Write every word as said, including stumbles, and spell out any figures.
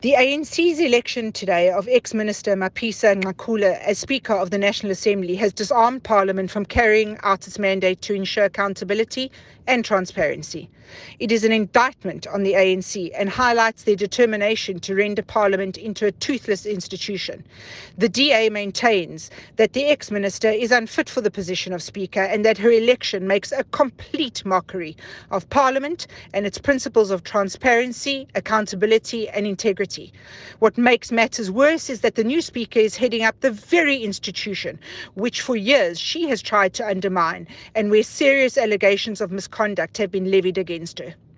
The A N C's election today of ex-Minister Mapisa Nqakula as Speaker of the National Assembly has disarmed Parliament from carrying out its mandate to ensure accountability and transparency. It is an indictment on the A N C and highlights their determination to render Parliament into a toothless institution. The D A maintains that the ex-minister is unfit for the position of Speaker and that her election makes a complete mockery of Parliament and its principles of transparency, accountability and integrity. What makes matters worse is that the new Speaker is heading up the very institution which for years she has tried to undermine and where serious allegations of misconduct have been levied against her.